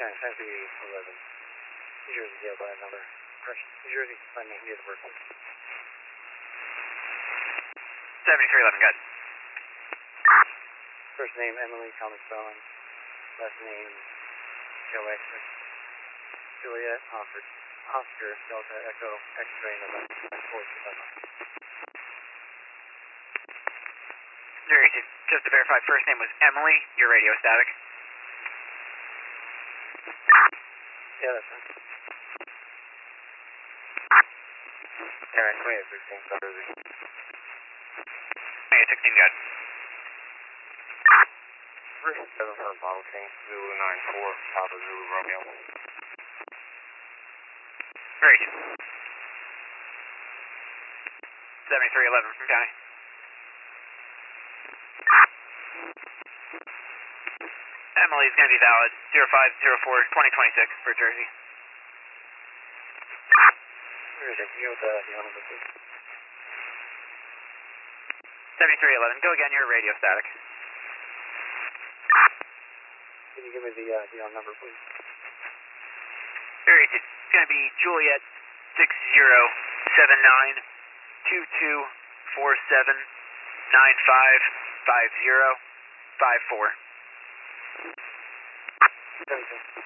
County, 5311. New Jersey, jail by that number. Correction, New Jersey, by name, date of birth. 7311, good. First name, Emily, common spelling. Last name, Joe X. Juliet, Oscar, Delta, Echo, X-ray, November, 4, 082, just to verify, first name was Emily, your radio static. Yeah, that's right. Alright, 2816, South Jersey. 2816, good. 37 for Bravo King, Zulu 94, Papa Zulu Romeo. 082. 7311 from County. Emily is going to be valid 0504-2026 for Jersey. Jersey, you with the number, please. 7311, go again, your radio static. Can you give me the number, please? 082, it's going to be Juliet 6070-2247-9550-54. 72.